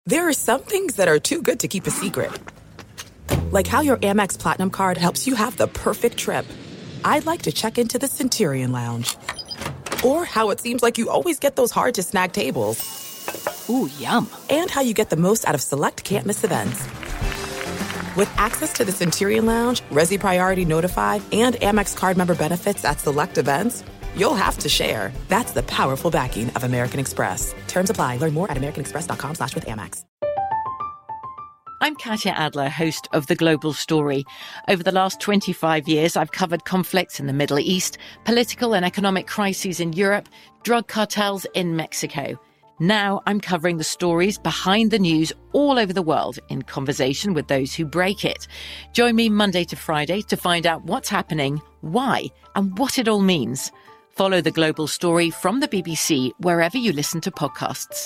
There are some things that are too good to keep a secret. Like how your Amex Platinum card helps you have the perfect trip. I'd like to check into the Centurion Lounge. Or how it seems like you always get those hard-to-snag tables. Ooh, yum. And how you get the most out of select can't-miss events. With access to the Centurion Lounge, Resi Priority Notified, and Amex card member benefits at select events, you'll have to share. That's the powerful backing of American Express. Terms apply. Learn more at americanexpress.com/withAmex. I'm Katya Adler, host of The Global Story. Over the last 25 years, I've covered conflicts in the Middle East, political and economic crises in Europe, drug cartels in Mexico. Now I'm covering the stories behind the news all over the world in conversation with those who break it. Join me Monday to Friday to find out what's happening, why, and what it all means. Follow The Global Story from the BBC wherever you listen to podcasts.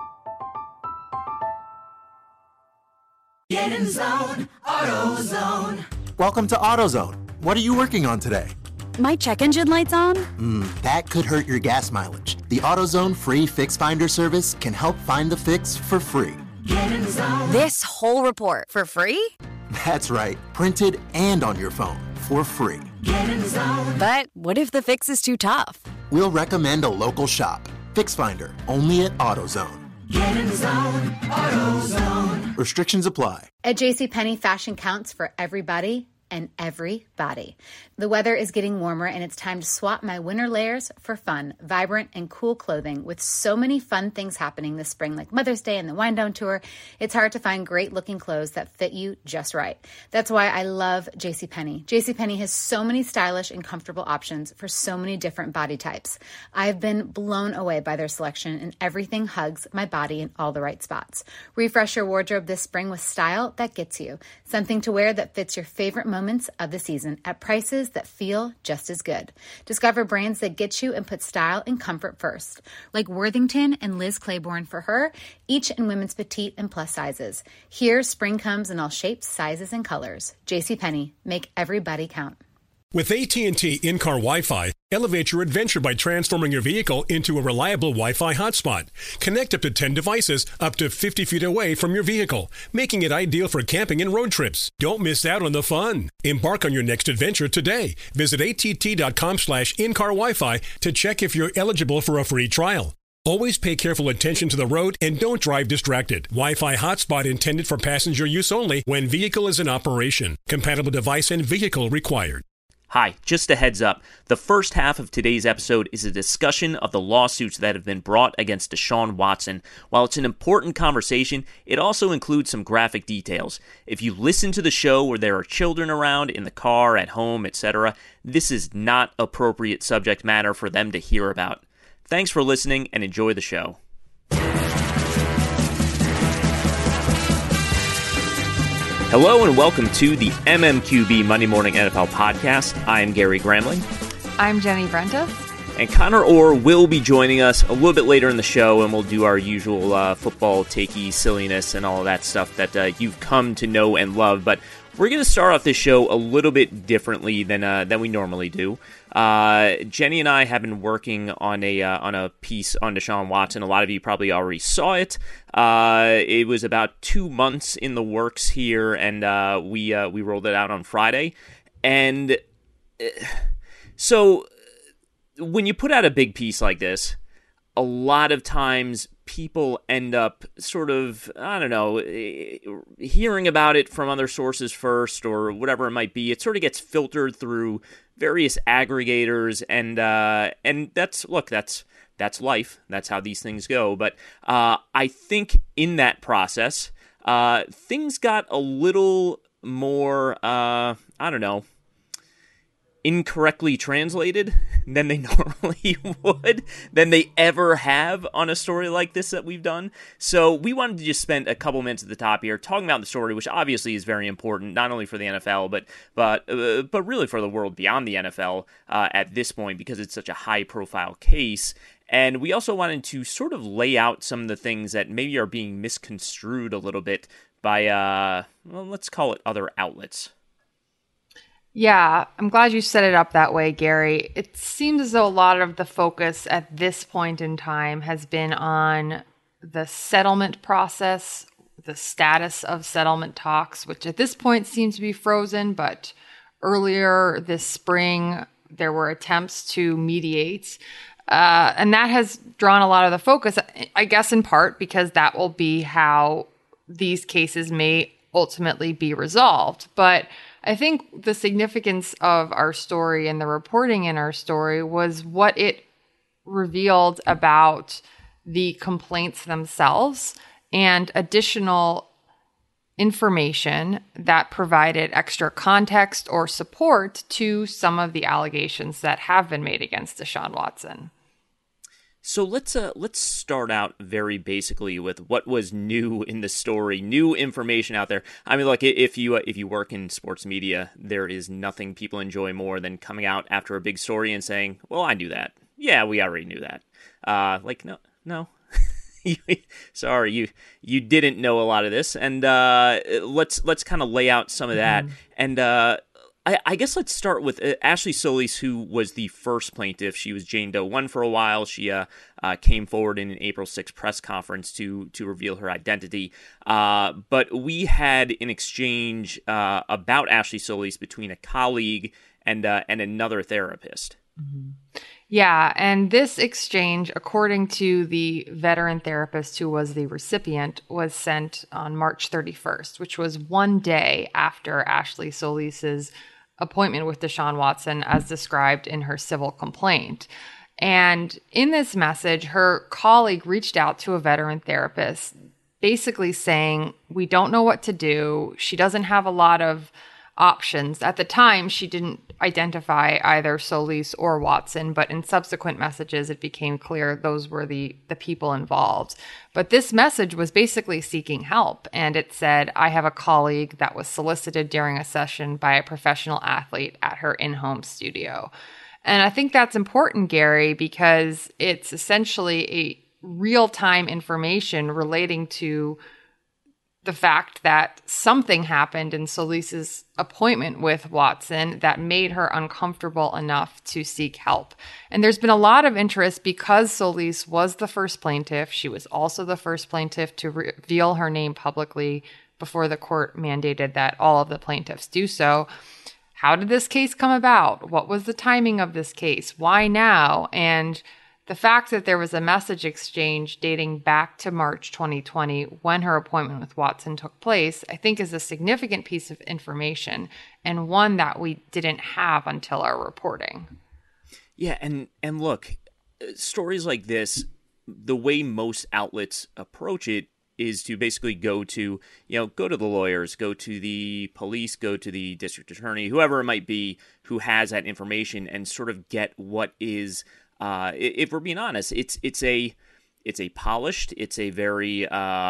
Get in zone, AutoZone. Welcome to AutoZone. What are you working on today? My check engine light's on? That could hurt your gas mileage. The AutoZone free Fix Finder service can help find the fix for free. Get in zone. This whole report for free? That's right, printed and on your phone for free. Get in zone. But what if the fix is too tough? We'll recommend a local shop. Fix Finder, only at AutoZone. Get in zone, AutoZone. Restrictions apply. At JCPenney, fashion counts for everybody and everybody. The weather is getting warmer and it's time to swap my winter layers for fun, vibrant, and cool clothing. With so many fun things happening this spring, like Mother's Day and the Wind Down Tour, it's hard to find great looking clothes that fit you just right. That's why I love JCPenney. JCPenney has so many stylish and comfortable options for so many different body types. I've been blown away by their selection, and everything hugs my body in all the right spots. Refresh your wardrobe this spring with style that gets you. Something to wear that fits your favorite moments of the season at prices that feel just as good. Discover brands that get you and put style and comfort first, like Worthington and Liz Claiborne for her, each in women's petite and plus sizes. Here, spring comes in all shapes, sizes, and colors. JCPenney, make everybody count. With AT&T in-car Wi-Fi, elevate your adventure by transforming your vehicle into a reliable Wi-Fi hotspot. Connect up to 10 devices up to 50 feet away from your vehicle, making it ideal for camping and road trips. Don't miss out on the fun. Embark on your next adventure today. Visit att.com/in-car Wi-Fi to check if you're eligible for a free trial. Always pay careful attention to the road and don't drive distracted. Wi-Fi hotspot intended for passenger use only when vehicle is in operation. Compatible device and vehicle required. Hi, just a heads up. The first half of today's episode is a discussion of the lawsuits that have been brought against Deshaun Watson. While it's an important conversation, it also includes some graphic details. If you listen to the show where there are children around, in the car, at home, etc., this is not appropriate subject matter for them to hear about. Thanks for listening and enjoy the show. Hello and welcome to the MMQB Monday Morning NFL Podcast. I am Gary Gramling. I'm Jenny Brenta. And Connor Orr will be joining us a little bit later in the show, and we'll do our usual football takey silliness and all of that stuff that you've come to know and love. But we're going to start off this show a little bit differently than we normally do. Jenny and I have been working on a piece on Deshaun Watson. A lot of you probably already saw it. It was about 2 months in the works here, and we rolled it out on Friday. And so when you put out a big piece like this, a lot of times people end up sort of, I don't know, hearing about it from other sources first or whatever it might be. It sort of gets filtered through various aggregators, and that's life. That's how these things go. But I think in that process, things got a little more, I don't know, incorrectly translated than they normally would, than they ever have on a story like this that we've done. So we wanted to just spend a couple minutes at the top here talking about the story, which obviously is very important, not only for the NFL, but really for the world beyond the NFL at this point, because it's such a high-profile case. And we also wanted to sort of lay out some of the things that maybe are being misconstrued a little bit by, well, let's call it other outlets. Yeah, I'm glad you set it up that way, Gary. It seems as though a lot of the focus at this point in time has been on the settlement process, the status of settlement talks, which at this point seems to be frozen, but earlier this spring, there were attempts to mediate. And that has drawn a lot of the focus, I guess, in part because that will be how these cases may ultimately be resolved. But I think the significance of our story and the reporting in our story was what it revealed about the complaints themselves and additional information that provided extra context or support to some of the allegations that have been made against Deshaun Watson. So let's start out very basically with what was new in the story, new information out there. I mean, look, if you work in sports media, there is nothing people enjoy more than coming out after a big story and saying, "Well, I knew that. Yeah, we already knew that." No. Sorry, you didn't know a lot of this, and let's kind of lay out some of that. And I guess let's start with Ashley Solis, who was the first plaintiff. She was Jane Doe 1 for a while. She came forward in an April 6th press conference to reveal her identity. But we had an exchange about Ashley Solis between a colleague and another therapist. Mm-hmm. Yeah, and this exchange, according to the veteran therapist who was the recipient, was sent on March 31st, which was one day after Ashley Solis's appointment with Deshaun Watson as described in her civil complaint. And in this message, her colleague reached out to a veteran therapist, basically saying, "We don't know what to do. She doesn't have a lot of options." At the time, she didn't identify either Solis or Watson, but in subsequent messages, it became clear those were the people involved. But this message was basically seeking help, and it said, "I have a colleague that was solicited during a session by a professional athlete at her in-home studio." And I think that's important, Gary, because it's essentially a real-time information relating to the fact that something happened in Solis's appointment with Watson that made her uncomfortable enough to seek help. And there's been a lot of interest because Solis was the first plaintiff. She was also the first plaintiff to reveal her name publicly before the court mandated that all of the plaintiffs do so. How did this case come about? What was the timing of this case? Why now? And the fact that there was a message exchange dating back to March 2020 when her appointment with Watson took place, I think is a significant piece of information and one that we didn't have until our reporting. Yeah, and look, stories like this, the way most outlets approach it is to basically go to the lawyers, go to the police, go to the district attorney, whoever it might be who has that information and sort of get what is if we're being honest, it's a polished, it's a very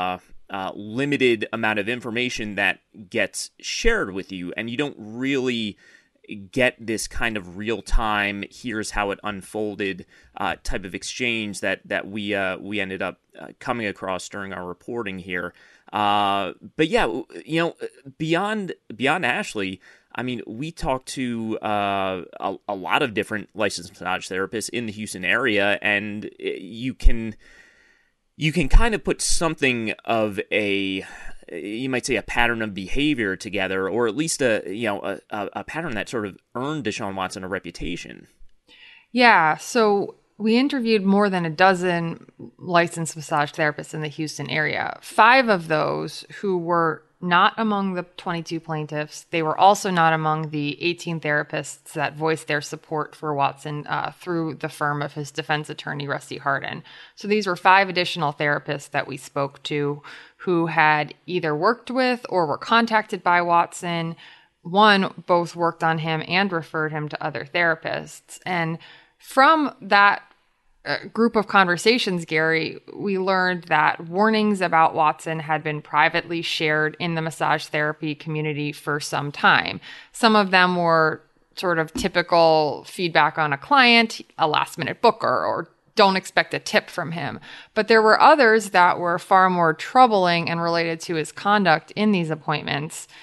limited amount of information that gets shared with you, and you don't really get this kind of real time, here's how it unfolded type of exchange that we ended up coming across during our reporting here. But yeah, beyond Ashley, I mean, we talked to a lot of different licensed massage therapists in the Houston area, and you can kind of put something of you might say a pattern of behavior together, or at least a pattern that sort of earned Deshaun Watson a reputation. Yeah, so we interviewed more than a dozen licensed massage therapists in the Houston area. 5 of those who were not among the 22 plaintiffs. They were also not among the 18 therapists that voiced their support for Watson through the firm of his defense attorney, Rusty Hardin. So these were 5 additional therapists that we spoke to who had either worked with or were contacted by Watson. One, both worked on him and referred him to other therapists. And from that group of conversations, Gary, we learned that warnings about Watson had been privately shared in the massage therapy community for some time. Some of them were sort of typical feedback on a client, a last-minute booker, or don't expect a tip from him. But there were others that were far more troubling and related to his conduct in these appointments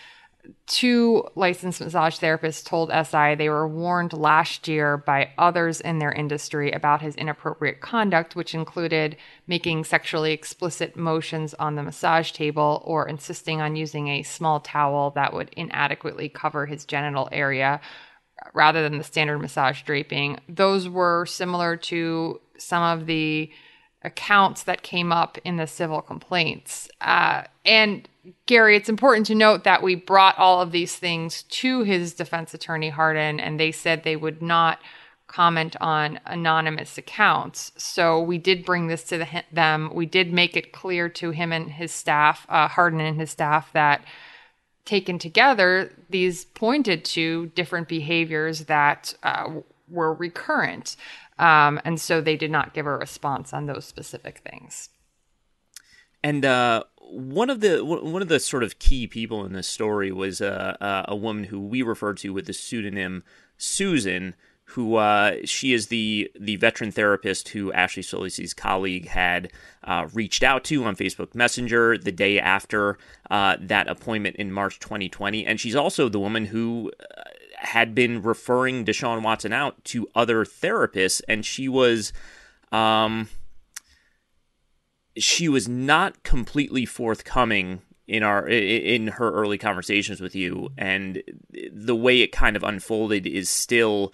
2 licensed massage therapists told SI they were warned last year by others in their industry about his inappropriate conduct, which included making sexually explicit motions on the massage table or insisting on using a small towel that would inadequately cover his genital area rather than the standard massage draping. Those were similar to some of the accounts that came up in the civil complaints. And Gary, it's important to note that we brought all of these things to his defense attorney, Hardin, and they said they would not comment on anonymous accounts. So we did bring this to them. We did make it clear to him and his staff, Hardin and his staff, that taken together, these pointed to different behaviors that were recurrent. And so they did not give a response on those specific things. And one of the sort of key people in this story was a woman who we refer to with the pseudonym Susan, who she is the veteran therapist who Ashley Solisi's colleague had reached out to on Facebook Messenger the day after that appointment in March 2020. And she's also the woman who had been referring Deshaun Watson out to other therapists, and she was not completely forthcoming in her early conversations with you, and the way it kind of unfolded is still,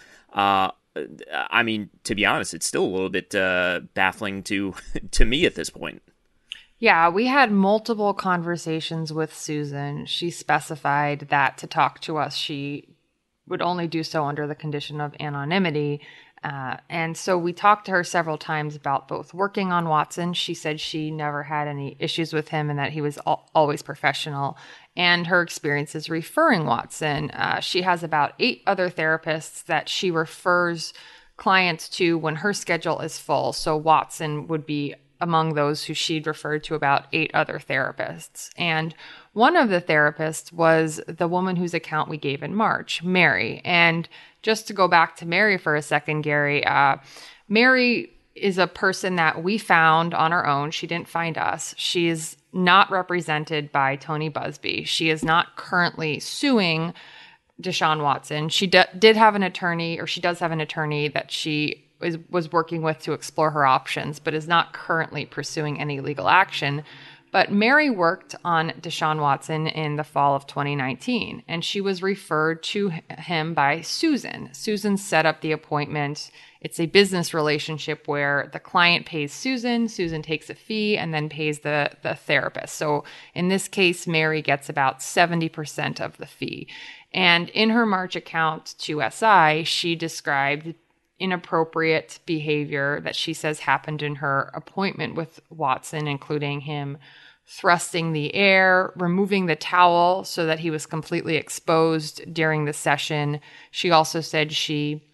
I mean, to be honest, it's still a little bit baffling to me at this point. Yeah, we had multiple conversations with Susan. She specified that to talk to us, she would only do so under the condition of anonymity. And so we talked to her several times about both working on Watson. She said she never had any issues with him and that he was always professional, and her experiences referring Watson. She has about 8 other therapists that she refers clients to when her schedule is full. So Watson would be among those who she'd referred to about 8 other therapists. And one of the therapists was the woman whose account we gave in March, Mary. And just to go back to Mary for a second, Gary, Mary is a person that we found on her own. She didn't find us. She is not represented by Tony Busby. She is not currently suing Deshaun Watson. She did have an attorney, or she does have an attorney that she was working with to explore her options, but is not currently pursuing any legal action. But Mary worked on Deshaun Watson in the fall of 2019, and she was referred to him by Susan. Susan set up the appointment. It's a business relationship where the client pays Susan, Susan takes a fee, and then pays the therapist. So in this case, Mary gets about 70% of the fee. And in her March account to SI, she described inappropriate behavior that she says happened in her appointment with Watson, including him thrusting the air, removing the towel so that he was completely exposed during the session. She also said she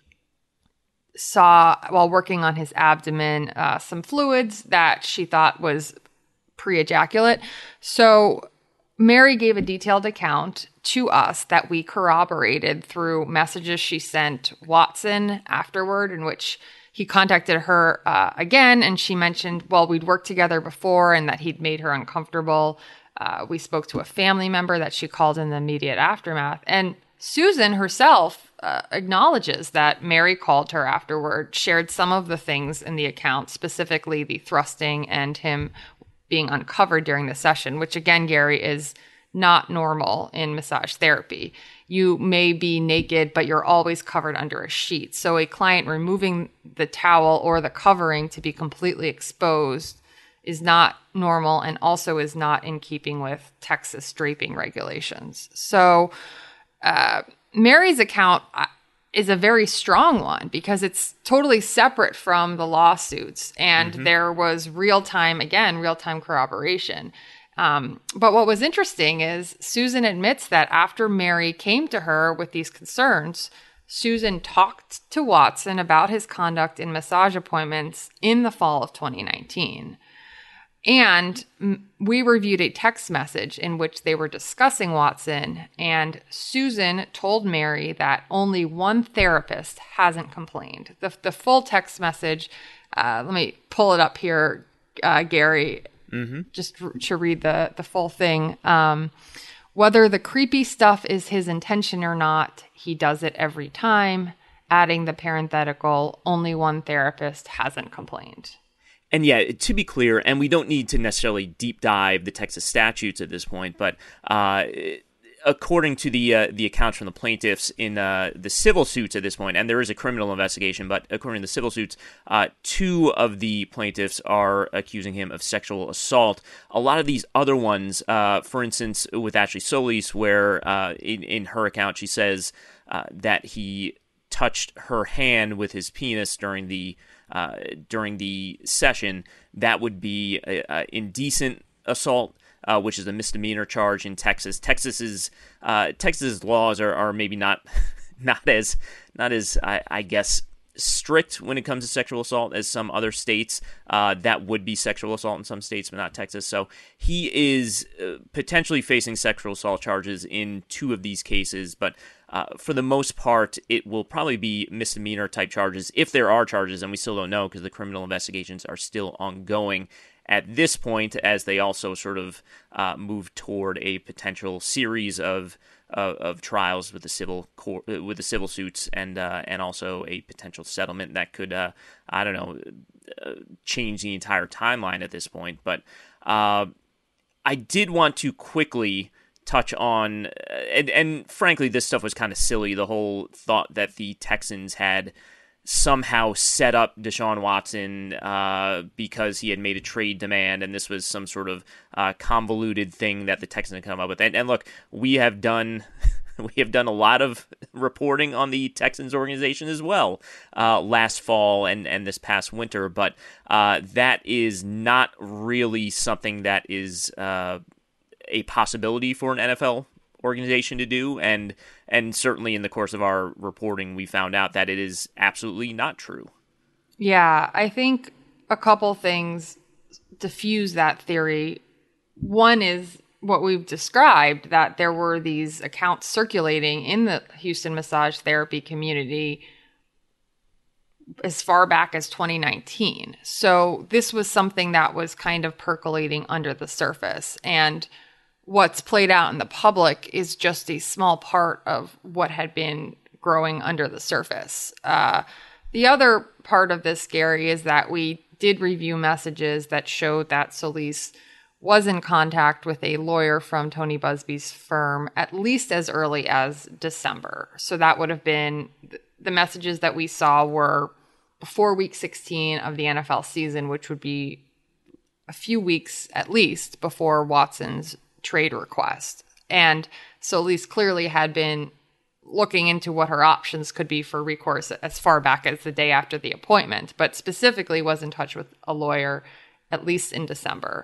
saw, while working on his abdomen, some fluids that she thought was pre-ejaculate. So Mary gave a detailed account to us that we corroborated through messages she sent Watson afterward, in which he contacted her again, and she mentioned, well, we'd worked together before and that he'd made her uncomfortable. We spoke to a family member that she called in the immediate aftermath. And Susan herself acknowledges that Mary called her afterward, shared some of the things in the account, specifically the thrusting and him being uncovered during the session, which again, Gary, is not normal in massage therapy. You may be naked, but you're always covered under a sheet. So a client removing the towel or the covering to be completely exposed is not normal, and also is not in keeping with Texas draping regulations. So Mary's account is a very strong one because it's totally separate from the lawsuits, and there was real-time corroboration. But what was interesting is Susan admits that after Mary came to her with these concerns, Susan talked to Watson about his conduct in massage appointments in the fall of 2019. And we reviewed a text message in which they were discussing Watson, and Susan told Mary that only one therapist hasn't complained. The full text message, let me pull it up here, Gary, just to read the full thing. Whether the creepy stuff is his intention or not, he does it every time, adding the parenthetical, only one therapist hasn't complained. And yeah, to be clear, and we don't need to necessarily deep dive the Texas statutes at this point, but according to the accounts from the plaintiffs in the civil suits at this point, and there is a criminal investigation, but according to the civil suits, 2 of the plaintiffs are accusing him of sexual assault. A lot of these other ones, for instance, with Ashley Solis, where in her account she says that he touched her hand with his penis during the session, that would be indecent assault, which is a misdemeanor charge in Texas. Texas's laws are maybe not as I guess strict when it comes to sexual assault as some other states. That would be sexual assault in some states, but not Texas. So he is potentially facing sexual assault charges in 2 of these cases, but for the most part, it will probably be misdemeanor type charges if there are charges, and we still don't know because the criminal investigations are still ongoing at this point, as they also sort of move toward a potential series of trials with the civil suits and also a potential settlement that could change the entire timeline at this point. But I did want to quickly touch on, and frankly, this stuff was kind of silly. The whole thought that the Texans had somehow set up Deshaun Watson because he had made a trade demand, and this was some sort of convoluted thing that the Texans had come up with. And look, we have done a lot of reporting on the Texans organization as well last fall and this past winter, but that is not really something that is a possibility for an NFL organization to do, and certainly in the course of our reporting, we found out that it is absolutely not true. Yeah, I think a couple things diffuse that theory. One is what we've described, that there were these accounts circulating in the Houston massage therapy community as far back as 2019. So this was something that was kind of percolating under the surface, and what's played out in the public is just a small part of what had been growing under the surface. The other part of this, Gary, is that we did review messages that showed that Solis was in contact with a lawyer from Tony Busby's firm at least as early as December. So that would have been, the messages that we saw were before week 16 of the NFL season, which would be a few weeks at least before Watson's trade request. And Solis clearly had been looking into what her options could be for recourse as far back as the day after the appointment, but specifically was in touch with a lawyer at least in December.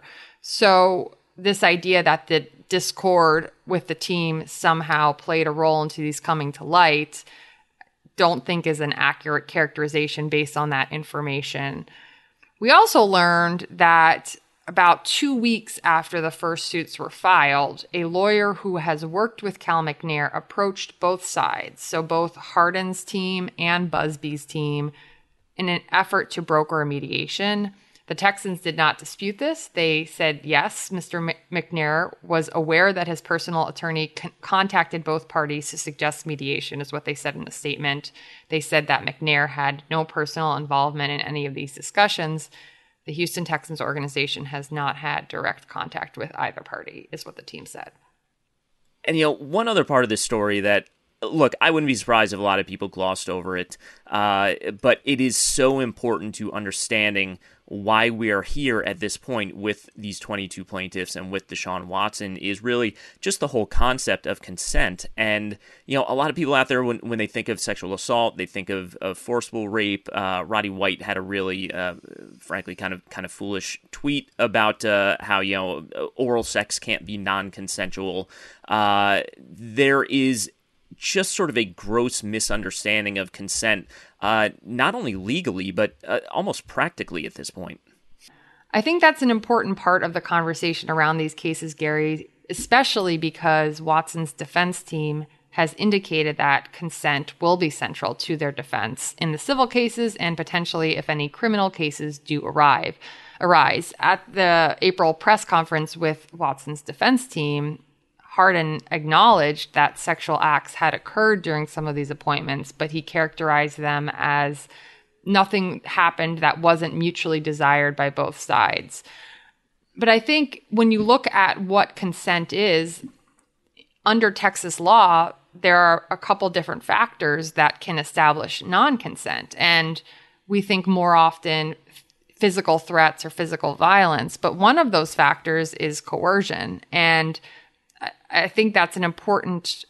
So this idea that the discord with the team somehow played a role into these coming to light, don't think is an accurate characterization based on that information. We also learned that about 2 weeks after the first suits were filed, a lawyer who has worked with Cal McNair approached both sides, so both Harden's team and Busby's team, in an effort to broker a mediation. The Texans did not dispute this. They said, yes, Mr. McNair was aware that his personal attorney contacted both parties to suggest mediation, is what they said in the statement. They said that McNair had no personal involvement in any of these discussions. The Houston Texans organization has not had direct contact with either party, is what the team said. And, one other part of this story that, look, I wouldn't be surprised if a lot of people glossed over it, but it is so important to understanding why we are here at this point with these 22 plaintiffs and with Deshaun Watson is really just the whole concept of consent. And, a lot of people out there, when they think of sexual assault, they think of forcible rape. Roddy White had a really, frankly, kind of foolish tweet about how, oral sex can't be non-consensual. There is just sort of a gross misunderstanding of consent, not only legally, but almost practically at this point. I think that's an important part of the conversation around these cases, Gary, especially because Watson's defense team has indicated that consent will be central to their defense in the civil cases and potentially if any criminal cases do arise. At the April press conference with Watson's defense team, Hardin acknowledged that sexual acts had occurred during some of these appointments, but he characterized them as nothing happened that wasn't mutually desired by both sides. But I think when you look at what consent is, under Texas law, there are a couple different factors that can establish non-consent. And we think more often physical threats or physical violence. But one of those factors is coercion. And I think that's an important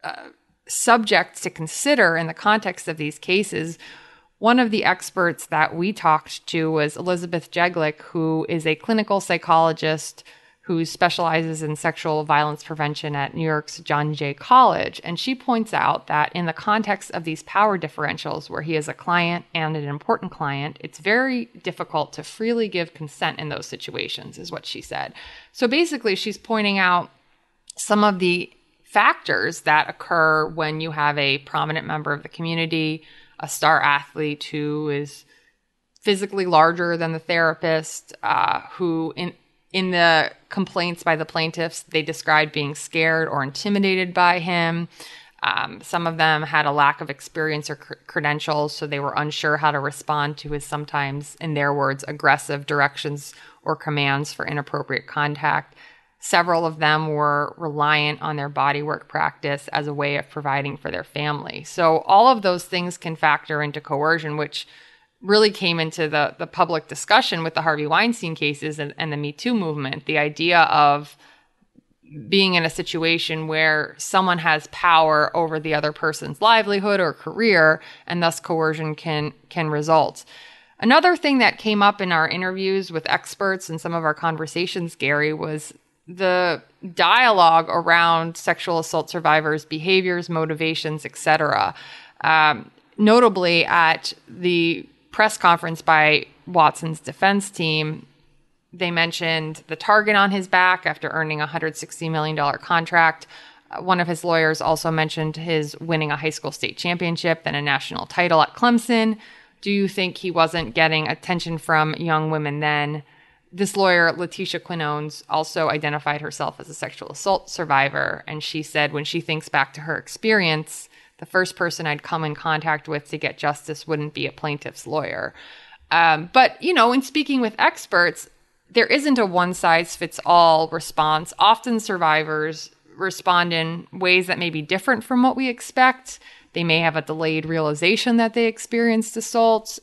subject to consider in the context of these cases. One of the experts that we talked to was Elizabeth Jeglick, who is a clinical psychologist who specializes in sexual violence prevention at New York's John Jay College. And she points out that in the context of these power differentials, where he is a client and an important client, it's very difficult to freely give consent in those situations, is what she said. So basically, she's pointing out some of the factors that occur when you have a prominent member of the community, a star athlete who is physically larger than the therapist, who in the complaints by the plaintiffs, they described being scared or intimidated by him. Some of them had a lack of experience or credentials, so they were unsure how to respond to his sometimes, in their words, aggressive directions or commands for inappropriate contact. Several of them were reliant on their bodywork practice as a way of providing for their family. So all of those things can factor into coercion, which really came into the public discussion with the Harvey Weinstein cases and the Me Too movement. The idea of being in a situation where someone has power over the other person's livelihood or career, and thus coercion can result. Another thing that came up in our interviews with experts and some of our conversations, Gary, was the dialogue around sexual assault survivors' behaviors, motivations, etc. Notably, at the press conference by Watson's defense team, they mentioned the target on his back after earning a $160 million contract. One of his lawyers also mentioned his winning a high school state championship and a national title at Clemson. Do you think he wasn't getting attention from young women then? This lawyer, Letitia Quinones, also identified herself as a sexual assault survivor, and she said when she thinks back to her experience, the first person I'd come in contact with to get justice wouldn't be a plaintiff's lawyer. But, in speaking with experts, there isn't a one-size-fits-all response. Often survivors respond in ways that may be different from what we expect. They may have a delayed realization that they experienced assault.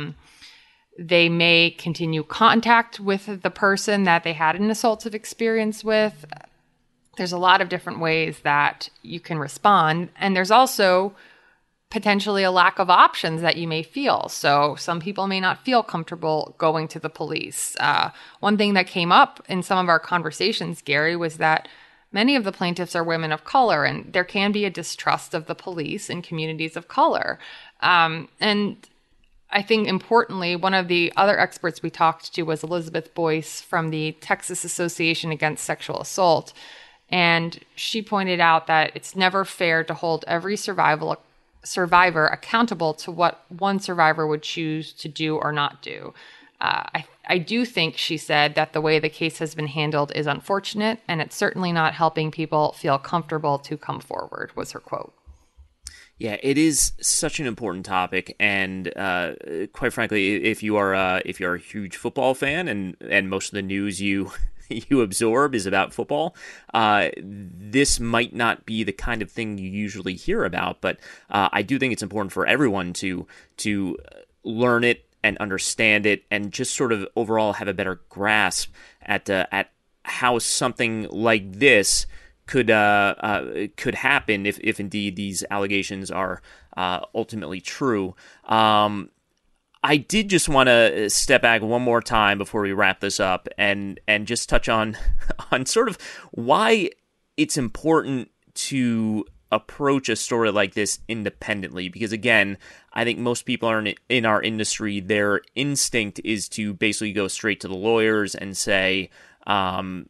They may continue contact with the person that they had an assaultive experience with. There's a lot of different ways that you can respond. And there's also potentially a lack of options that you may feel. So some people may not feel comfortable going to the police. One thing that came up in some of our conversations, Gary, was that many of the plaintiffs are women of color, and there can be a distrust of the police in communities of color. And I think importantly, one of the other experts we talked to was Elizabeth Boyce from the Texas Association Against Sexual Assault. And she pointed out that it's never fair to hold every survivor accountable to what one survivor would choose to do or not do. I do think, she said, that the way the case has been handled is unfortunate, and it's certainly not helping people feel comfortable to come forward, was her quote. Yeah, it is such an important topic, and quite frankly, if you are a huge football fan and most of the news you absorb is about football, this might not be the kind of thing you usually hear about. But I do think it's important for everyone to learn it and understand it, and just sort of overall have a better grasp at how something like this could happen if indeed these allegations are ultimately true. I did just want to step back one more time before we wrap this up and just touch on sort of why it's important to approach a story like this independently, because again, I think most people are in our industry, their instinct is to basically go straight to the lawyers and say,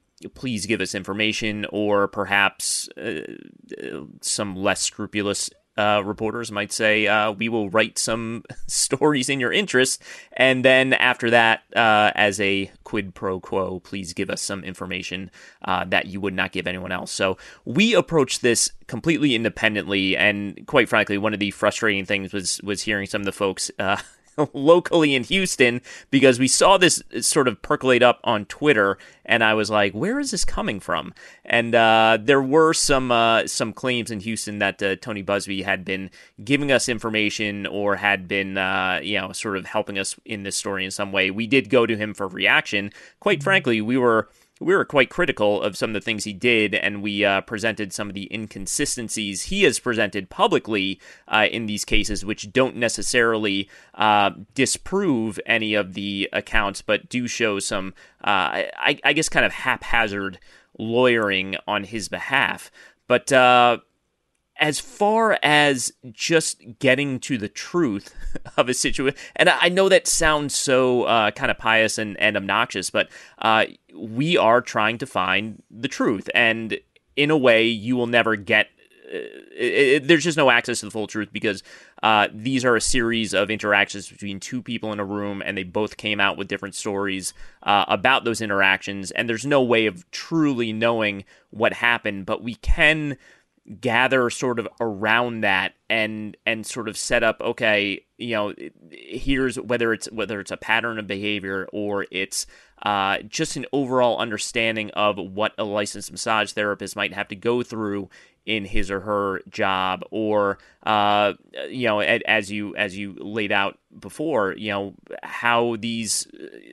please give us information, or perhaps some less scrupulous reporters might say, we will write some stories in your interest. And then after that, as a quid pro quo, please give us some information that you would not give anyone else. So we approached this completely independently. And quite frankly, one of the frustrating things was hearing some of the folks locally in Houston, because we saw this sort of percolate up on Twitter, and I was like, where is this coming from? And there were some claims in Houston that Tony Buzbee had been giving us information or had been sort of helping us in this story in some way. We did go to him for reaction. Quite frankly, we were quite critical of some of the things he did, and we presented some of the inconsistencies he has presented publicly in these cases, which don't necessarily disprove any of the accounts, but do show some, I guess, kind of haphazard lawyering on his behalf. But as far as just getting to the truth of a situation, and I know that sounds so kind of pious and obnoxious, but we are trying to find the truth. And in a way, you will never get, there's just no access to the full truth, because these are a series of interactions between two people in a room, and they both came out with different stories about those interactions. And there's no way of truly knowing what happened, but we can gather sort of around that and sort of set up, okay, here's whether it's a pattern of behavior or it's just an overall understanding of what a licensed massage therapist might have to go through in his or her job, or as you laid out before, how these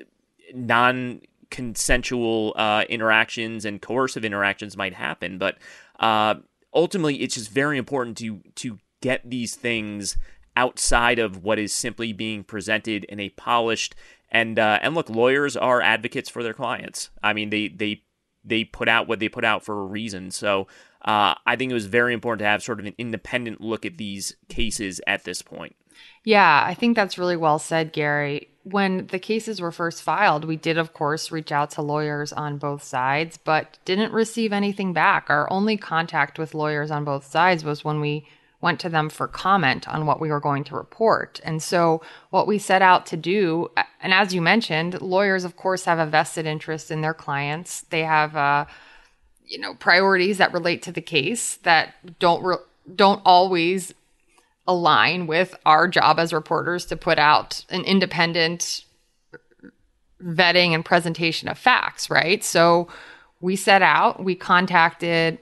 non-consensual interactions and coercive interactions might happen. But ultimately, it's just very important to get these things outside of what is simply being presented in a polished and look, lawyers are advocates for their clients. I mean, they put out what they put out for a reason. So I think it was very important to have sort of an independent look at these cases at this point. Yeah, I think that's really well said, Gary. When the cases were first filed, we did, of course, reach out to lawyers on both sides, but didn't receive anything back. Our only contact with lawyers on both sides was when we went to them for comment on what we were going to report. And so what we set out to do, and as you mentioned, lawyers, of course, have a vested interest in their clients. They have priorities that relate to the case that don't always align with our job as reporters to put out an independent vetting and presentation of facts, right? So we contacted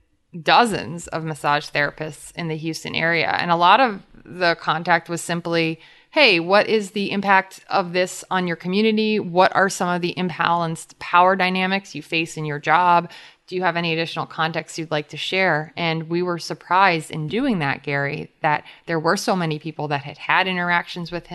dozens of massage therapists in the Houston area. And a lot of the contact was simply, hey, what is the impact of this on your community? What are some of the imbalanced power dynamics you face in your job? Do you have any additional context you'd like to share? And we were surprised in doing that, Gary, that there were so many people that had interactions with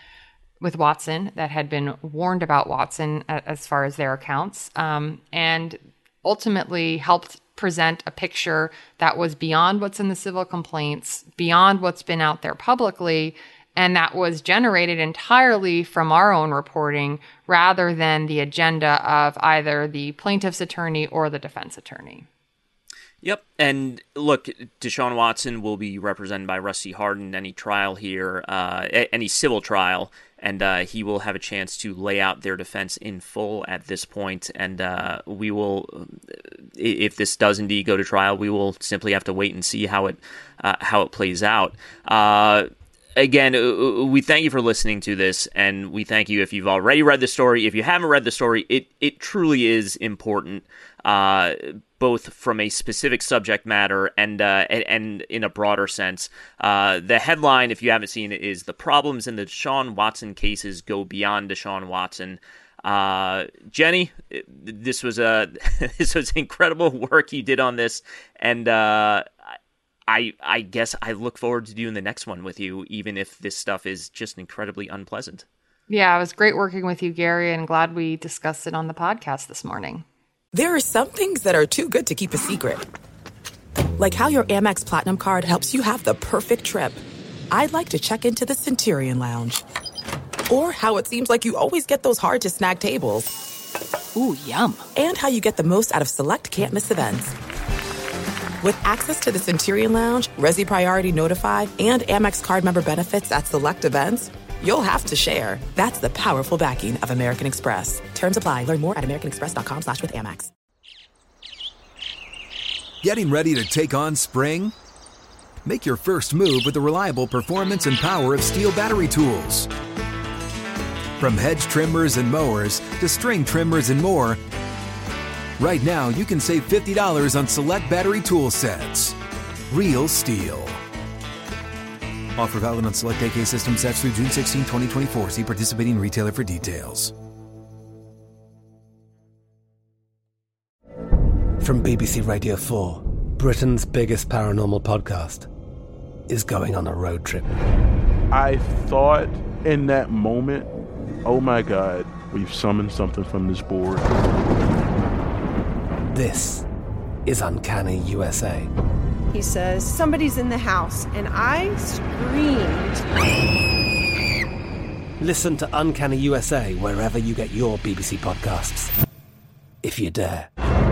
Watson, that had been warned about Watson as far as their accounts, and ultimately helped present a picture that was beyond what's in the civil complaints, beyond what's been out there publicly, and that was generated entirely from our own reporting rather than the agenda of either the plaintiff's attorney or the defense attorney. Yep. And look, Deshaun Watson will be represented by Rusty Hardin in any trial here, any civil trial, and he will have a chance to lay out their defense in full at this point. And we will, if this does indeed go to trial, we will simply have to wait and see how it plays out. Again, we thank you for listening to this, and we thank you if you've already read the story. If you haven't read the story, it truly is important, both from a specific subject matter and in a broader sense. The headline, if you haven't seen it, is "The Problems in the Deshaun Watson Cases Go Beyond Deshaun Watson." Jenny, this was incredible work you did on this, and I guess I look forward to doing the next one with you, even if this stuff is just incredibly unpleasant. Yeah, it was great working with you, Gary, and glad we discussed it on the podcast this morning. There are some things that are too good to keep a secret. Like how your Amex Platinum card helps you have the perfect trip. I'd like to check into the Centurion Lounge. Or how it seems like you always get those hard-to-snag tables. Ooh, yum. And how you get the most out of select can't-miss events. With access to the Centurion Lounge, Resi Priority Notified, and Amex card member benefits at select events, you'll have to share. That's the powerful backing of American Express. Terms apply. Learn more at americanexpress.com/withAmex. Getting ready to take on spring? Make your first move with the reliable performance and power of Steel battery tools. From hedge trimmers and mowers to string trimmers and more, right now you can save $50 on select battery tool sets. Real Steel. Offer valid on select AK system sets through June 16, 2024. See participating retailer for details. From BBC Radio 4, Britain's biggest paranormal podcast is going on a road trip. I thought in that moment, oh my God, we've summoned something from this board. This is Uncanny USA. He says, somebody's in the house, and I screamed. Listen to Uncanny USA wherever you get your BBC podcasts, if you dare.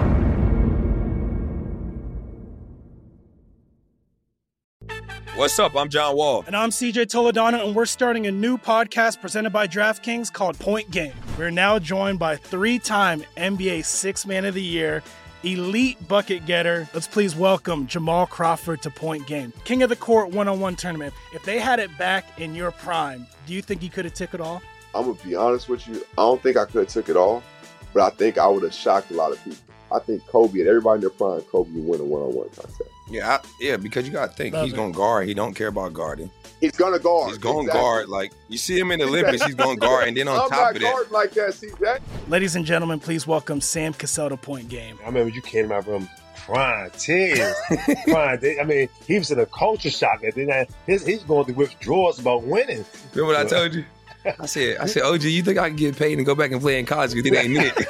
What's up? I'm John Wall. And I'm CJ Toledano, and we're starting a new podcast presented by DraftKings called Point Game. We're now joined by three-time NBA Sixth Man of the Year, elite bucket getter. Let's please welcome Jamal Crawford to Point Game. King of the Court one-on-one tournament. If they had it back in your prime, do you think you could have took it all? I'm going to be honest with you. I don't think I could have took it all, but I think I would have shocked a lot of people. I think Kobe and everybody in their prime, Kobe would win a one-on-one contest. Yeah, because you got to think, he's going to guard. He don't care about guarding. He's going to guard. He's going to guard. Like, you see him in the Olympics, he's going to guard. And then on top of that. I'm not guarding like that, CJ. Ladies and gentlemen, please welcome Sam Cassell to Point Game. I remember you came out from crying, tears, crying. I mean, he was in a culture shock. And then he's going through withdrawals about winning. Remember what I told you? I said, OG, you think I can get paid and go back and play in college because it ain't it?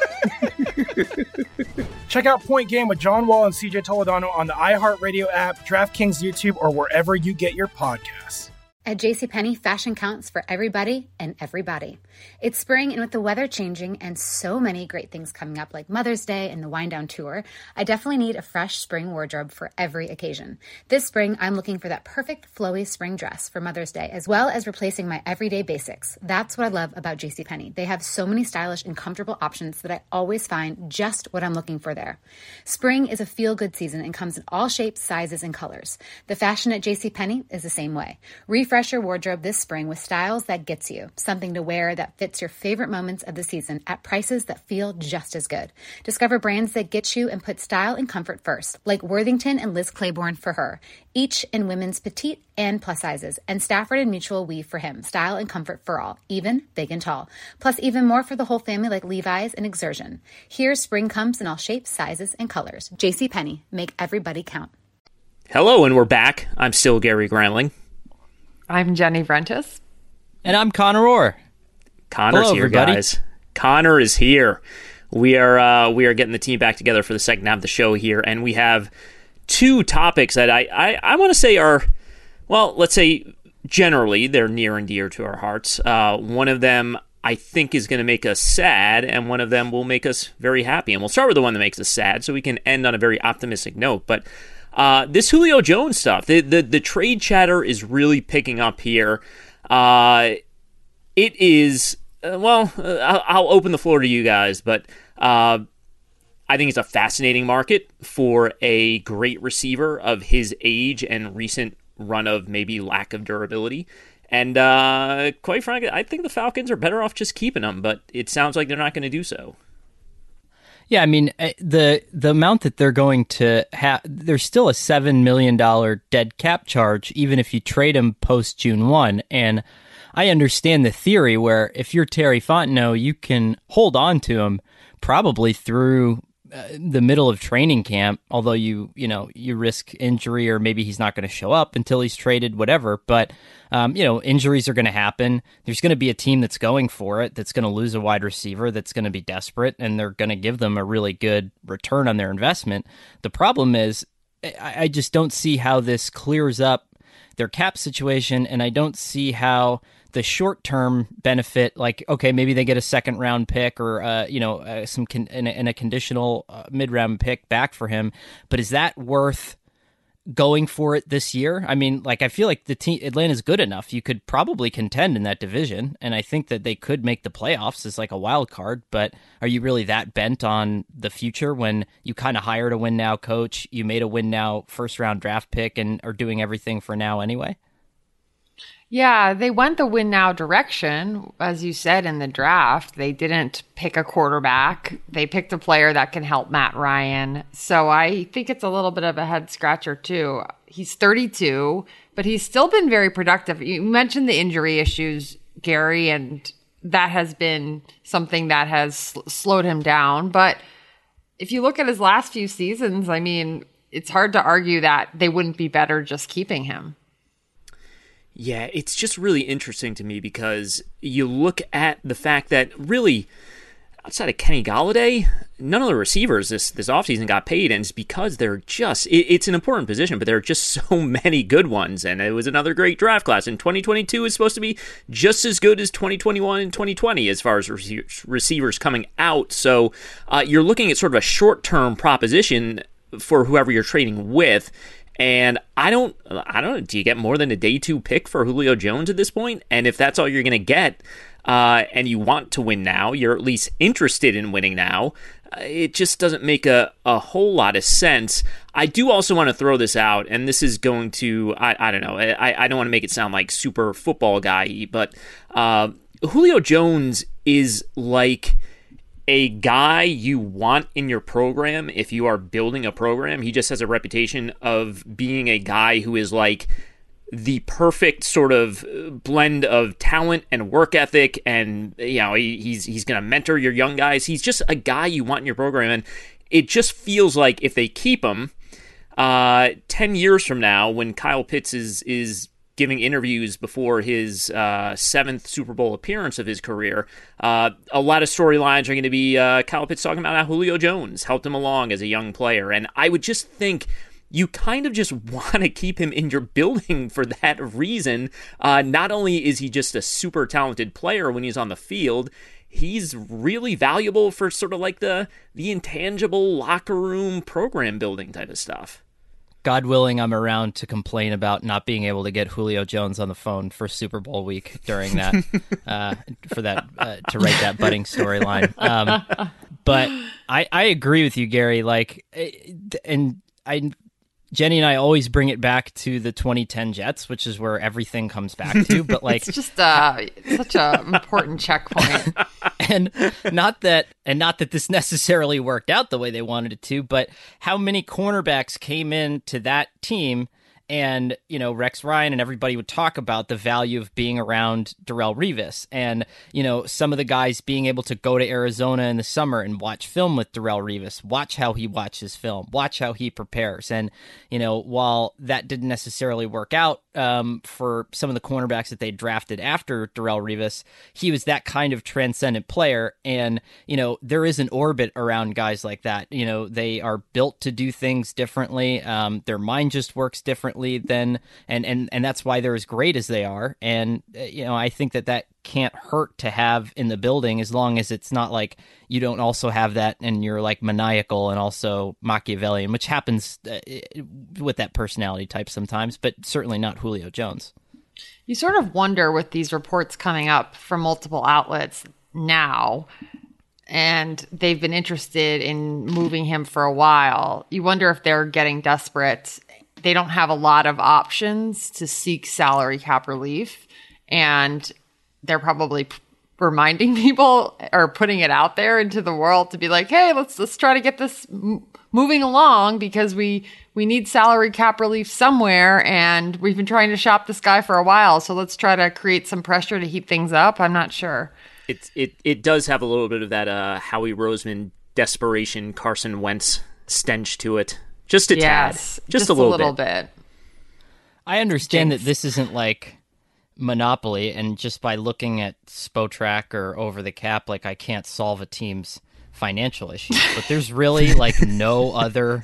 Check out Point Game with John Wall and CJ Toledano on the iHeartRadio app, DraftKings YouTube, or wherever you get your podcasts. At JCPenney, fashion counts for everybody and everybody. It's spring, and with the weather changing and so many great things coming up like Mother's Day and the Wind Down Tour, I definitely need a fresh spring wardrobe for every occasion. This spring, I'm looking for that perfect flowy spring dress for Mother's Day, as well as replacing my everyday basics. That's what I love about JCPenney. They have so many stylish and comfortable options that I always find just what I'm looking for there. Spring is a feel-good season and comes in all shapes, sizes, and colors. The fashion at JCPenney is the same way. Refresh your wardrobe this spring with styles that gets you, something to wear that fits your favorite moments of the season at prices that feel just as good. Discover brands that get you and put style and comfort first, like Worthington and Liz Claiborne for her, each in women's petite and plus sizes, and Stafford and Mutual Weave for him, style and comfort for all, even big and tall. Plus even more for the whole family like Levi's and Exertion. Here, spring comes in all shapes, sizes, and colors. JCPenney, make everybody count. Hello, and we're back. I'm still Gary Granling. I'm Jenny Brentis. And I'm Connor Orr. Connor's Hello, here, everybody. guys. Connor is here. We are getting the team back together for the second half of the show here, and we have two topics that I want to say are, well, let's say generally they're near and dear to our hearts. One of them I think is going to make us sad, and one of them will make us very happy. And we'll start with the one that makes us sad, so we can end on a very optimistic note. But this Julio Jones stuff, the trade chatter is really picking up here. It is, I'll open the floor to you guys, but I think it's a fascinating market for a great receiver of his age and recent run of maybe lack of durability. And quite frankly, I think the Falcons are better off just keeping him, but it sounds like they're not going to do so. Yeah, I mean, the amount that they're going to have, there's still a $7 million dead cap charge, even if you trade him post June 1. And I understand the theory where if you're Terry Fontenot, you can hold on to him probably through the middle of training camp, although you risk injury or maybe he's not going to show up until he's traded, whatever. But, injuries are going to happen. There's going to be a team that's going for it, that's going to lose a wide receiver, that's going to be desperate, and they're going to give them a really good return on their investment. The problem is I just don't see how this clears up their cap situation, and I don't see how the short-term benefit, like, okay, maybe they get a second-round pick or, some conditional mid-round pick back for him, but is that worth going for it this year? I mean, like, I feel like the team Atlanta's good enough. You could probably contend in that division, and I think that they could make the playoffs as like a wild card. But are you really that bent on the future when you kind of hired a win now coach, you made a win now first round draft pick, and are doing everything for now anyway? Yeah, they went the win now direction, as you said, in the draft. They didn't pick a quarterback. They picked a player that can help Matt Ryan. So I think it's a little bit of a head scratcher too. He's 32, but he's still been very productive. You mentioned the injury issues, Gary, and that has been something that has slowed him down. But if you look at his last few seasons, I mean, it's hard to argue that they wouldn't be better just keeping him. Yeah, it's just really interesting to me because you look at the fact that really, outside of Kenny Golladay, none of the receivers this offseason got paid, and it's because they're just, it's an important position, but there are just so many good ones, and it was another great draft class, and 2022 is supposed to be just as good as 2021 and 2020 as far as receivers coming out, so you're looking at sort of a short-term proposition for whoever you're trading with. And I don't know, do you get more than a day 2 pick for Julio Jones at this point? And if that's all you're going to get, and you want to win now, you're at least interested in winning now, it just doesn't make a whole lot of sense. I do also want to throw this out, and this is going to, I don't know, I don't want to make it sound like super football guy-y, but Julio Jones is like a guy you want in your program if you are building a program. He just has a reputation of being a guy who is like the perfect sort of blend of talent and work ethic, and he's going to mentor your young guys. He's just a guy you want in your program, and it just feels like if they keep him 10 years from now, when Kyle Pitts is giving interviews before his 7th Super Bowl appearance of his career, a lot of storylines are going to be Kyle Pitts talking about how Julio Jones helped him along as a young player. And I would just think you kind of just want to keep him in your building for that reason. Not only is he just a super talented player when he's on the field, he's really valuable for sort of like the intangible locker room program building type of stuff. God willing, I'm around to complain about not being able to get Julio Jones on the phone for Super Bowl week during that, to write that budding storyline. But I agree with you, Gary. Jenny and I always bring it back to the 2010 Jets, which is where everything comes back to. But like, it's just such an important checkpoint. And not that this necessarily worked out the way they wanted it to, but how many cornerbacks came into that team, and Rex Ryan and everybody would talk about the value of being around Darrelle Revis, and some of the guys being able to go to Arizona in the summer and watch film with Darrelle Revis, watch how he watches film, watch how he prepares. And while that didn't necessarily work out for some of the cornerbacks that they drafted after Darrelle Revis, he was that kind of transcendent player. And there is an orbit around guys like that. They are built to do things differently. Their mind just works differently than, and that's why they're as great as they are. And I think that can't hurt to have in the building, as long as it's not like you don't also have that and you're like maniacal and also Machiavellian, which happens with that personality type sometimes, but certainly not Julio Jones. You sort of wonder with these reports coming up from multiple outlets now, and they've been interested in moving him for a while. You wonder if they're getting desperate. They don't have a lot of options to seek salary cap relief, and they're probably reminding people or putting it out there into the world to be like, hey, let's try to get this moving along, because we need salary cap relief somewhere, and we've been trying to shop this guy for a while, so let's try to create some pressure to heat things up. I'm not sure. It does have a little bit of that Howie Roseman desperation, Carson Wentz stench to it. Just a tad. Just a little bit. I understand that this isn't like Monopoly, and just by looking at Spotrac or Over the Cap, like, I can't solve a team's financial issues. But there's really like no other,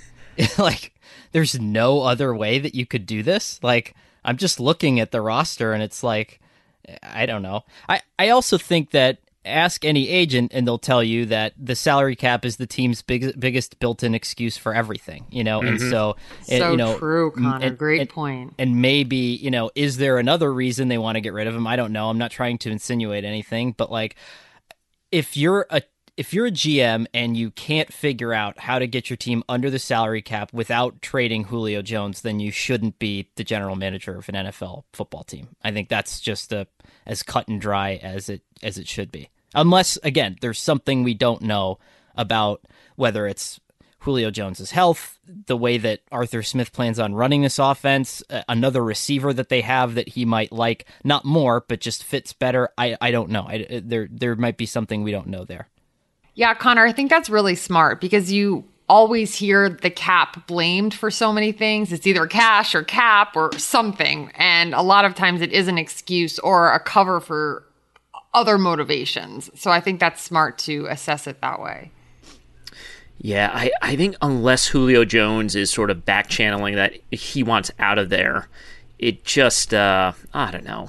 there's no other way that you could do this. Like, I'm just looking at the roster, and it's like, I don't know. I also think that ask any agent and they'll tell you that the salary cap is the team's biggest built-in excuse for everything, and so true, Connor. Great point. And maybe, is there another reason they want to get rid of him? I don't know. I'm not trying to insinuate anything, but like, if you're a GM and you can't figure out how to get your team under the salary cap without trading Julio Jones, then you shouldn't be the general manager of an NFL football team. I think that's just as cut and dry as it should be. Unless, again, there's something we don't know about, whether it's Julio Jones's health, the way that Arthur Smith plans on running this offense, another receiver that they have that he might like, not more, but just fits better. I don't know. There might be something we don't know there. Yeah, Connor, I think that's really smart because you always hear the cap blamed for so many things. It's either cash or cap or something. And a lot of times it is an excuse or a cover for other motivations. So I think that's smart to assess it that way. Yeah, I think unless Julio Jones is sort of back channeling that he wants out of there, it just, I don't know.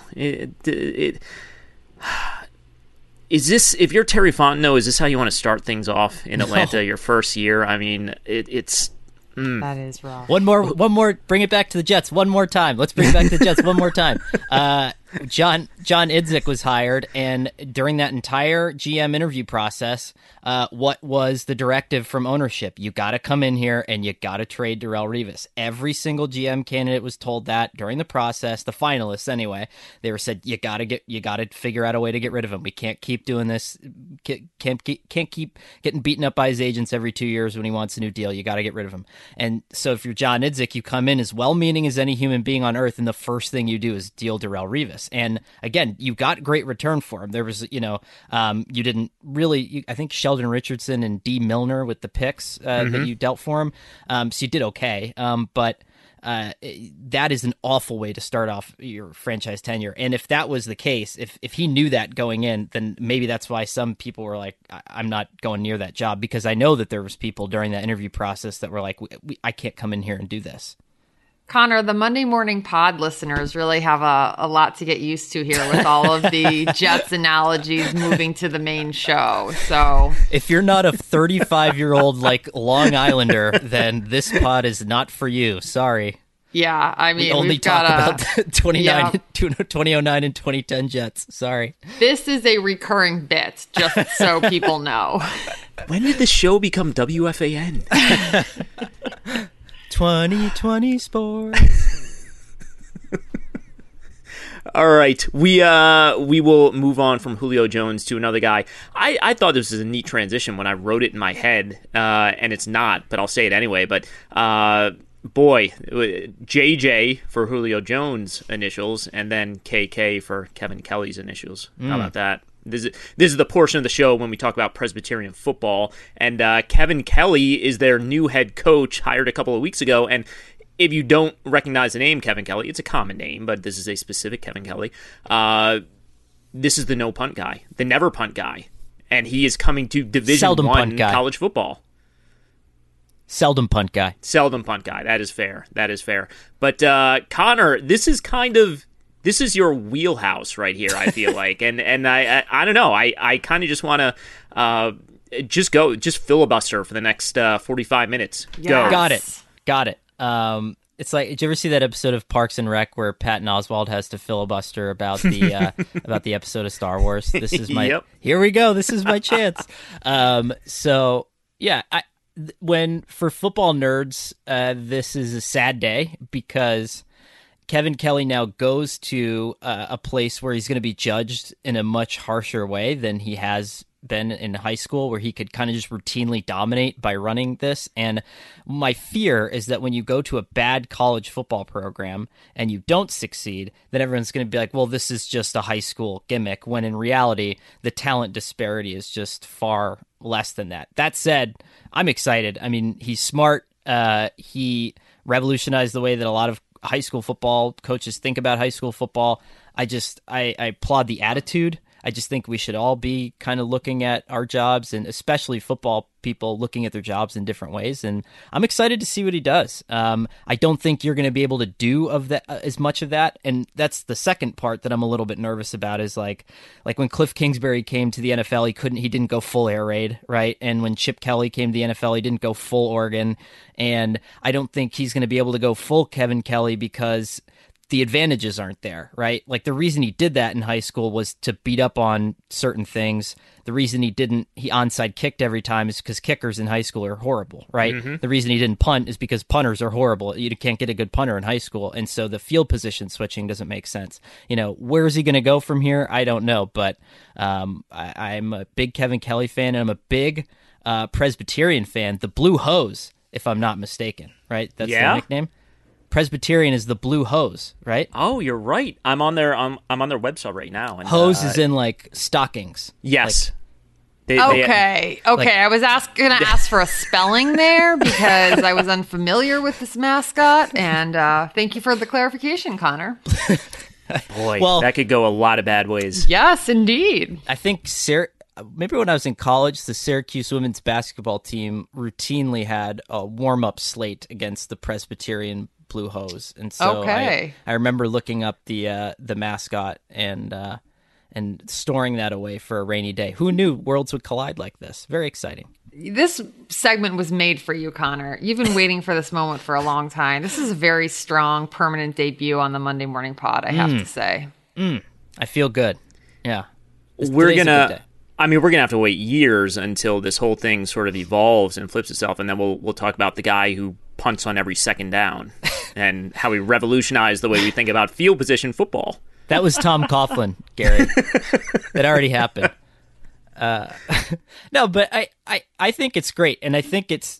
Is this, if you're Terry Fontenot, is this how you want to start things off in Atlanta your first year? I mean, it's... That is rough. One more, bring it back to the Jets one more time. Let's bring it back to the Jets one more time. John Idzik was hired, and during that entire GM interview process, what was the directive from ownership? You got to come in here and you got to trade Darrelle Revis. Every single GM candidate was told that during the process. The finalists, anyway, they were said you got to figure out a way to get rid of him. We can't keep doing this. Can't keep getting beaten up by his agents every 2 years when he wants a new deal. You got to get rid of him. And so if you're John Idzik, you come in as well-meaning as any human being on earth, and the first thing you do is deal Darrelle Revis. And again, you got great return for him. There was, you didn't really, I think Sheldon Richardson and D. Milner with the picks that you dealt for him. So you did okay. But that is an awful way to start off your franchise tenure. And if that was the case, if he knew that going in, then maybe that's why some people were like, I'm not going near that job, because I know that there was people during that interview process that were like, I can't come in here and do this. Connor, the Monday Morning Pod listeners really have a lot to get used to here with all of the Jets analogies moving to the main show. So if you're not a 35-year-old like Long Islander, then this pod is not for you. Sorry. Yeah, I mean, we only talk about 2009 and 2010 Jets. Sorry. This is a recurring bit, just so people know. When did the show become WFAN? 2020 sports. All right, we will move on from Julio Jones to another guy. I thought this was a neat transition when I wrote it in my head, and it's not, but I'll say it anyway. But boy, JJ for Julio Jones' initials, and then KK for Kevin Kelly's initials. How about that? This is the portion of the show when we talk about Presbyterian football, and Kevin Kelly is their new head coach, hired a couple of weeks ago. And if you don't recognize the name Kevin Kelly, it's a common name, but this is a specific Kevin Kelly. This is the no punt guy, the never punt guy, and he is coming to Division I college football. Seldom punt guy. That is fair. But Connor, this is your wheelhouse right here, I feel like. And I don't know. I kind of just want to just filibuster for the next 45 minutes. Yes. Go. Got it. It's like, did you ever see that episode of Parks and Rec where Patton Oswalt has to filibuster about the about the episode of Star Wars? This is my Here we go. This is my chance. So yeah, when for football nerds, this is a sad day because Kevin Kelly now goes to a place where he's going to be judged in a much harsher way than he has been in high school, where he could kind of just routinely dominate by running this. And my fear is that when you go to a bad college football program and you don't succeed, then everyone's going to be like, well, this is just a high school gimmick, when in reality, the talent disparity is just far less than that. That said, I'm excited. I mean, he's smart. He revolutionized the way that a lot of high school football coaches think about high school football. I applaud the attitude. I just think we should all be kind of looking at our jobs, and especially football people looking at their jobs in different ways. And I'm excited to see what he does. I don't think you're going to be able to do of that as much of that. And that's the second part that I'm a little bit nervous about is like when Cliff Kingsbury came to the NFL, he didn't go full air raid, right? And when Chip Kelly came to the NFL, he didn't go full Oregon. And I don't think he's going to be able to go full Kevin Kelly because the advantages aren't there, right? Like the reason he did that in high school was to beat up on certain things. The reason he onside kicked every time is because kickers in high school are horrible, right? Mm-hmm. The reason he didn't punt is because punters are horrible. You can't get a good punter in high school. And so the field position switching doesn't make sense. Where is he going to go from here? I don't know, but I'm a big Kevin Kelly fan, and I'm a big Presbyterian fan. The Blue Hose, if I'm not mistaken, right? That's their nickname. Presbyterian is the Blue Hose, right? Oh, you're right. I'm on their website right now. And, hose is in like stockings. Yes. Okay. I was going to ask for a spelling there because I was unfamiliar with this mascot, and thank you for the clarification, Connor. Boy, that could go a lot of bad ways. Yes, indeed. I think maybe when I was in college, the Syracuse women's basketball team routinely had a warm-up slate against the Presbyterian Blue Hose, and so I remember looking up the mascot and storing that away for a rainy day. Who knew worlds would collide like this? Very exciting. This segment was made for you, Connor. You've been waiting for this moment for a long time. This is a very strong, permanent debut on the Monday Morning Pod, I have to say. I feel good. Yeah. We're going to have to wait years until this whole thing sort of evolves and flips itself, and then we'll talk about the guy who punts on every second down and how he revolutionized the way we think about field position football. That was Tom Coughlin, Gary. That already happened. No, but I think it's great, and I think it's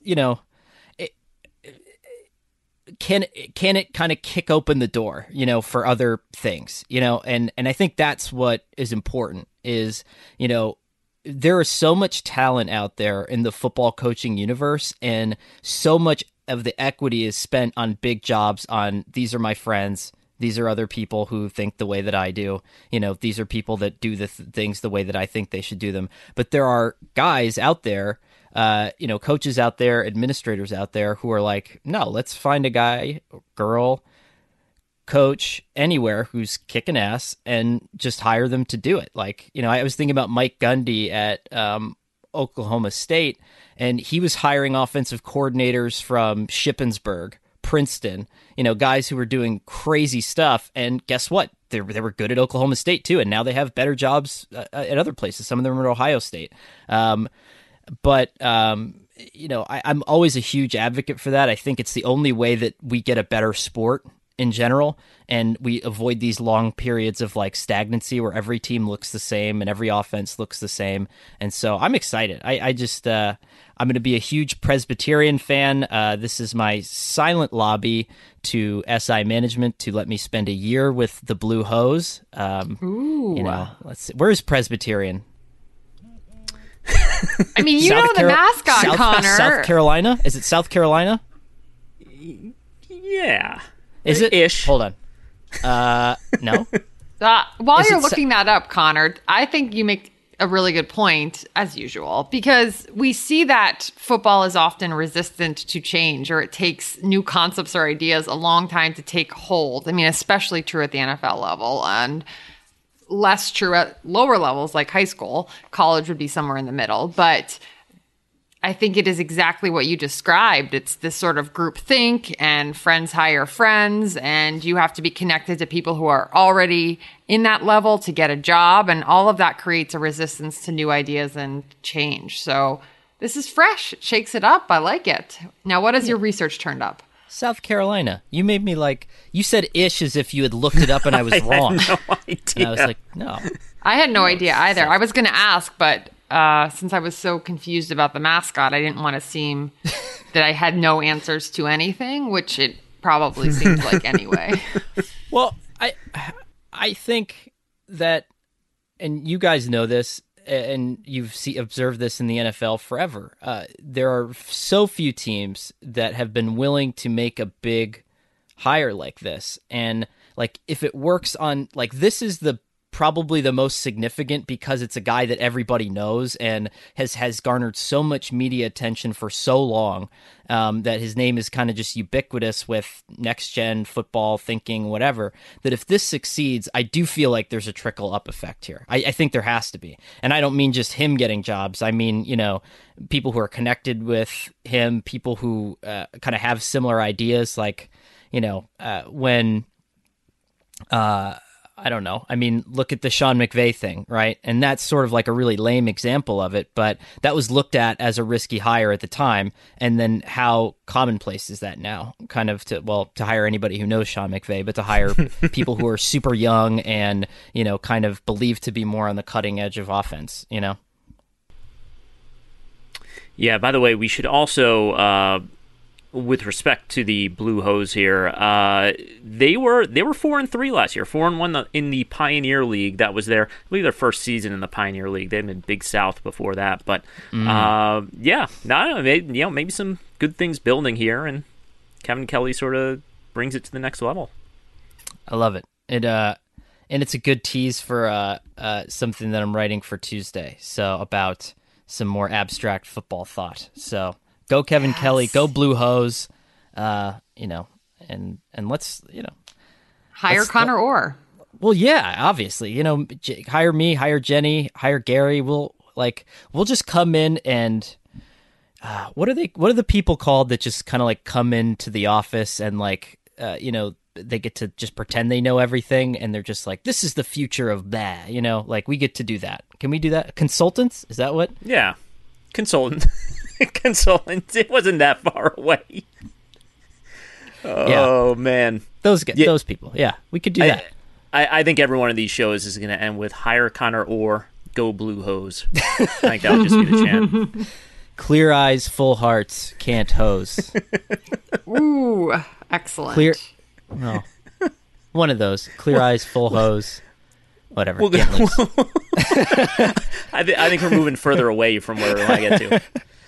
can it kind of kick open the door, for other things, and I think that's what is important is, there is so much talent out there in the football coaching universe, and so much of the equity is spent on big jobs on these are my friends. These are other people who think the way that I do. These are people that do the things the way that I think they should do them. But there are guys out there, coaches out there, administrators out there who are like, no, let's find a guy, girl, coach anywhere who's kicking ass and just hire them to do it. Like, I was thinking about Mike Gundy at Oklahoma State, and he was hiring offensive coordinators from Shippensburg, Princeton, guys who were doing crazy stuff. And guess what? They were good at Oklahoma State too. And now they have better jobs at other places. Some of them are at Ohio State. I'm always a huge advocate for that. I think it's the only way that we get a better sport in general, and we avoid these long periods of like stagnancy where every team looks the same and every offense looks the same. And so I'm excited. I'm going to be a huge Presbyterian fan. This is my silent lobby to SI management to let me spend a year with the Blue Hose. Ooh. Let's see. Where's Presbyterian? I mean, the mascot, Connor. South Carolina? Is it South Carolina? Yeah. Is it? Ish. Hold on. No? While you're looking that up, Connor, I think you make a really good point, as usual, because we see that football is often resistant to change, or it takes new concepts or ideas a long time to take hold. I mean, especially true at the NFL level, and less true at lower levels like high school. College would be somewhere in the middle, but I think it is exactly what you described. It's this sort of group think, and friends hire friends, and you have to be connected to people who are already in that level to get a job, and all of that creates a resistance to new ideas and change. So this is fresh. It shakes it up. I like it. Now, what has your research turned up? South Carolina. You made me you said ish as if you had looked it up and I was wrong. I had no idea. And I was like, no. I had no idea either. I was going to ask, but since I was so confused about the mascot, I didn't want to seem that I had no answers to anything, which it probably seemed like anyway. Well, I think that, and you guys know this, and you've observed this in the NFL forever, there are so few teams that have been willing to make a big hire like this. And if it works on, this is the probably the most significant because it's a guy that everybody knows and has garnered so much media attention for so long that his name is kind of just ubiquitous with next-gen football thinking, whatever, that if this succeeds, I do feel like there's a trickle-up effect here. I think there has to be. And I don't mean just him getting jobs. I mean, people who are connected with him, people who kind of have similar ideas, like, when... I don't know. I mean, look at the Sean McVay thing, right? And that's sort of like a really lame example of it, but that was looked at as a risky hire at the time. And then how commonplace is that now? Kind of to hire anybody who knows Sean McVay, but to hire people who are super young and, kind of believed to be more on the cutting edge of offense, Yeah, by the way, we should also... with respect to the Blue Hose here, they were 4-3 last year, 4-1 in the Pioneer League. That was I believe their first season in the Pioneer League. They'd been Big South before that, but maybe some good things building here, and Kevin Kelly sort of brings it to the next level. I love it. And it's a good tease for something that I'm writing for Tuesday. So about some more abstract football thought. So. Go Kevin Kelly, go Blue Hose, and let's, hire Connor Orr. Well, yeah, obviously, hire me, hire Jenny, hire Gary. We'll just come in and, what are the people called that just kind of like come into the office and like, they get to just pretend they know everything and they're just like, this is the future of that, like we get to do that. Can we do that? Consultants? Is that what? Yeah. Consultant. It wasn't that far away. Oh, man. Those people. Yeah, we could do that. I think every one of these shows is going to end with hire Connor Orr, go Blue Hose. I think that would just be the chant. Clear eyes, full hearts, can't hose. Ooh, excellent. One of those. Clear eyes, full hose. Whatever. I think we're moving further away from where we want to get to.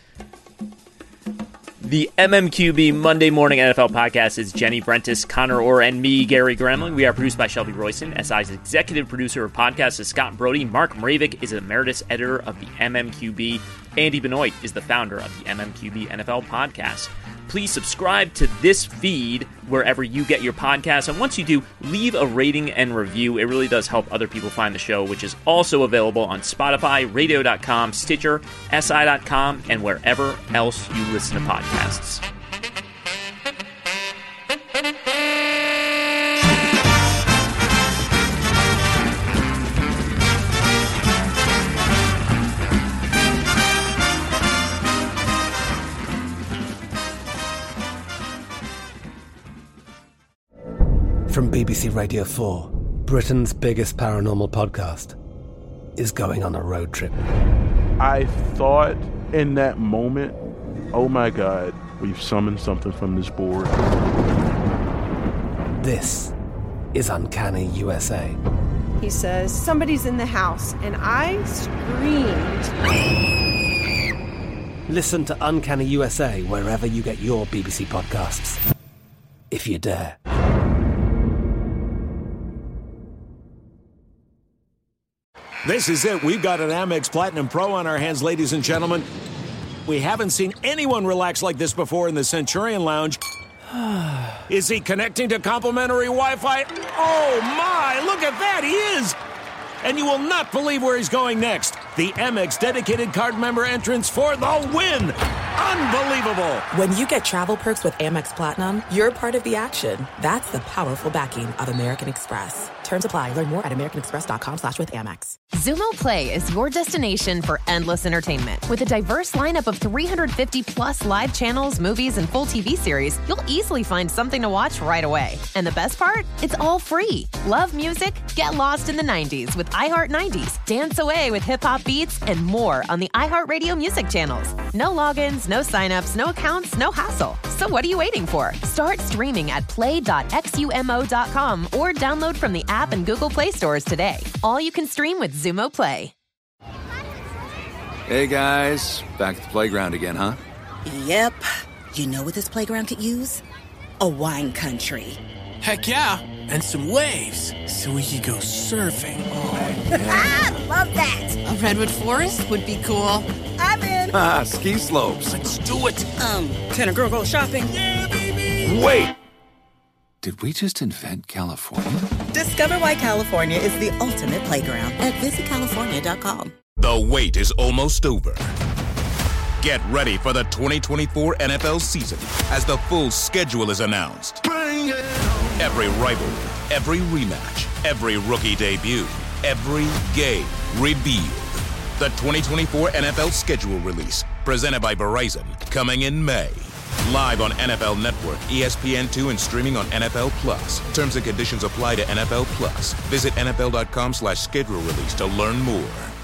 The MMQB Monday Morning NFL Podcast is Jenny Brentis, Connor Orr, and me, Gary Gramling. We are produced by Shelby Royston. SI's executive producer of podcasts is Scott Brody. Mark Mravik is emeritus editor of the MMQB. Andy Benoit is the founder of the MMQB NFL Podcast. Please subscribe to this feed wherever you get your podcasts. And once you do, leave a rating and review. It really does help other people find the show, which is also available on Spotify, radio.com, Stitcher, SI.com, and wherever else you listen to podcasts. From BBC Radio 4, Britain's biggest paranormal podcast is going on a road trip. I thought in that moment, oh my God, we've summoned something from this board. This is Uncanny USA. He says, somebody's in the house, and I screamed. Listen to Uncanny USA wherever you get your BBC podcasts, if you dare. This is it. We've got an Amex Platinum Pro on our hands, ladies and gentlemen. We haven't seen anyone relax like this before in the Centurion Lounge. Is he connecting to complimentary Wi-Fi? Oh, my! Look at that! He is! And you will not believe where he's going next. The Amex dedicated card member entrance for the win! Unbelievable! When you get travel perks with Amex Platinum, you're part of the action. That's the powerful backing of American Express. Terms apply. Learn more at americanexpress.com/withAmex. Xumo Play is your destination for endless entertainment. With a diverse lineup of 350-plus live channels, movies, and full TV series, you'll easily find something to watch right away. And the best part? It's all free. Love music? Get lost in the 90s with iHeart 90s. Dance away with hip-hop beats and more on the iHeartRadio music channels. No logins, no signups, no accounts, no hassle. So what are you waiting for? Start streaming at play.xumo.com or download from the app and Google Play stores today. All you can stream with Xumo Play. Hey guys, back at the playground again, huh? Yep. You know what this playground could use? A wine country. Heck yeah, and some waves so we could go surfing. Oh, yeah. Love that. A redwood forest would be cool. I'm in. Ski slopes. Let's do it. Can a girl go shopping? Yeah, baby. Wait. Did we just invent California? Discover why California is the ultimate playground at visitcalifornia.com. The wait is almost over. Get ready for the 2024 NFL season as the full schedule is announced. Every rivalry, every rematch, every rookie debut, every game revealed. The 2024 NFL schedule release, presented by Verizon, coming in May. Live on NFL Network, ESPN2, and streaming on NFL Plus. Terms and conditions apply to NFL Plus. Visit NFL.com/schedule release to learn more.